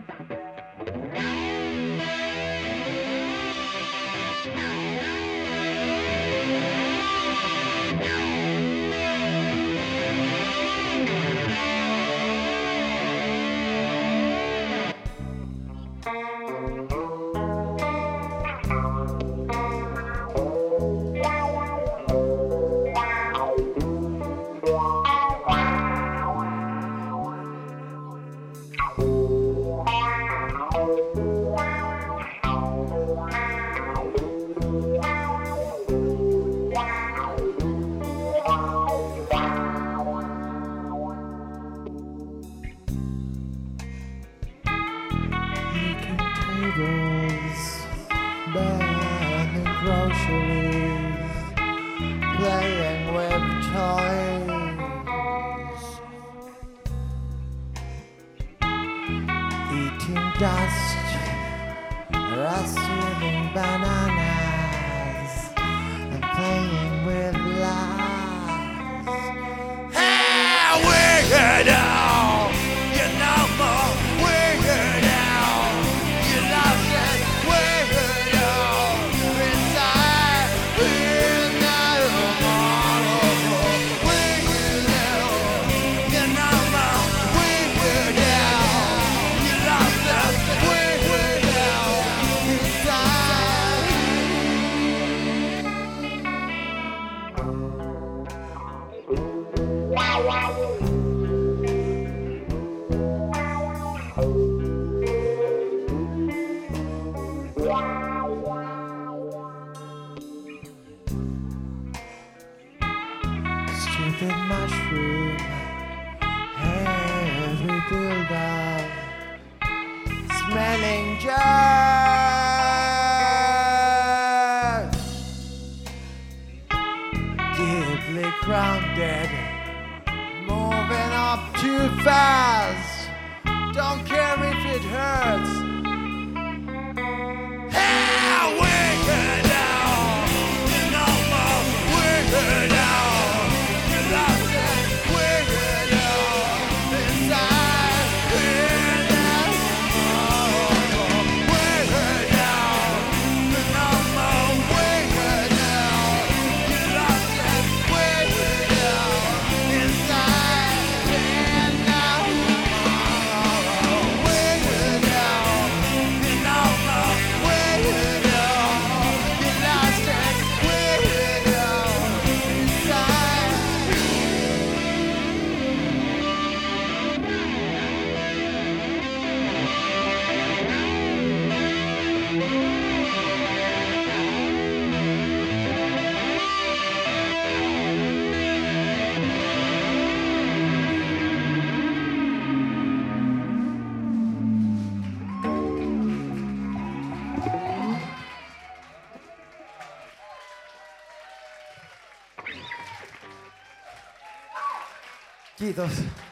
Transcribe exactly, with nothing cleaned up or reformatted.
Buying groceries, playing with toys, eating dust, rustling bananas, and playing with lies. Hey, weirdo! You know more weirdo! You lost it, weirdo! Inside, weirdo! Weirdo! You know more weirdo! You lost it, weirdo! Stupid mushroom, heavy build-up, smelling jerk, deeply grounded, moving up too fast, don't care if it hurts. Hey, weirdo! You know more weirdo! You lost it, weirdo! Inside, weirdo! Weirdo! You know more weirdo! You lost it, weirdo! Inside, weirdo! Weirdo! You know more weirdo! You lost it, weirdo! Inside. Kiitos.